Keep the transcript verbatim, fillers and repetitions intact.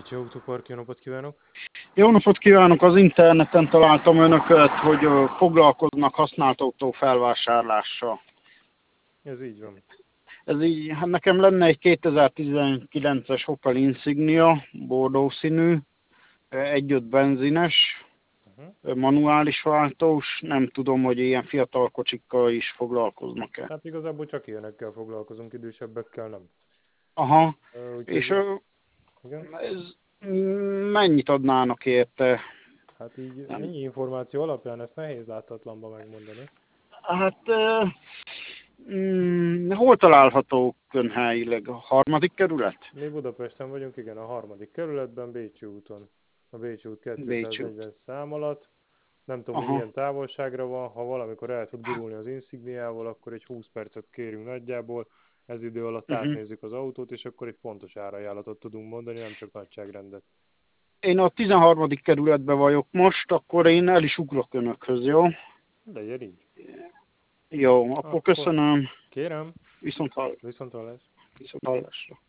Bécsi Autópark, jó napot kívánok! Jó napot kívánok! Az interneten találtam önöket, hogy ö, foglalkoznak használt autó felvásárlással. Ez így van. Ez így, hát nekem lenne egy kétezer-tizenkilences Opel Insignia, bordó színű, egy-öt benzines, Uh-huh. manuális váltós, nem tudom, hogy ilyen fiatal kocsikkal is foglalkoznak-e. Hát igazából csak ilyenekkel foglalkozunk, idősebbekkel nem. Aha, Ö, és Úgyhogy, ö, igen. ez, mennyit adnának érte? Hát így Nem. ennyi információ alapján ezt nehéz láthatatlanba megmondani. Hát, ö, mm, hol található önhelyileg? A harmadik kerület? Mi Budapesten vagyunk, igen, a harmadik kerületben, Bécsi úton. A Bécsi út Bécs út. kétszáznegyven szám alatt. Nem tudom, hogy Aha. milyen távolságra van, ha valamikor el tud gurulni az Insigniával, akkor egy húsz percet kérünk nagyjából. Ez idő alatt Uh-huh. átnézzük az autót, és akkor egy pontos árajánlatot tudunk mondani, nem csak nagyságrendet. Én a tizenharmadik kerületben vagyok most, akkor én el is ugrok önökhöz, jó? Legyen így. Jó, akkor Akkor köszönöm. kérem, Viszont hall, viszont hallás. viszont hallásra.